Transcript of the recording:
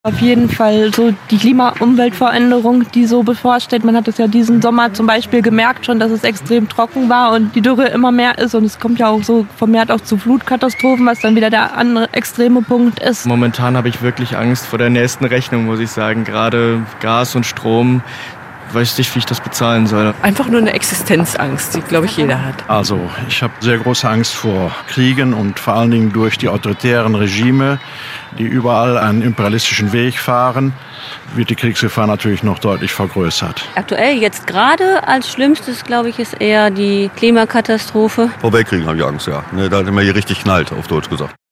Auf jeden Fall so die Klima-Umweltveränderung, die so bevorsteht. Man hat es ja diesen Sommer zum Beispiel gemerkt schon, dass es extrem trocken war und die Dürre immer mehr ist. Und es kommt ja auch so vermehrt auch zu Flutkatastrophen, was dann wieder der andere extreme Punkt ist. Momentan habe ich wirklich Angst vor der nächsten Rechnung, muss ich sagen. Gerade Gas und Strom. Weiß nicht, wie ich das bezahlen soll. Einfach nur eine Existenzangst, die, glaube ich, jeder hat. Also, ich habe sehr große Angst vor Kriegen und vor allen Dingen durch die autoritären Regime, die überall einen imperialistischen Weg fahren, wird die Kriegsgefahr natürlich noch deutlich vergrößert. Aktuell, jetzt gerade als Schlimmstes, glaube ich, ist eher die Klimakatastrophe. Vor Weltkriegen habe ich Angst, ja. Da hat immer hier richtig knallt, auf Deutsch gesagt.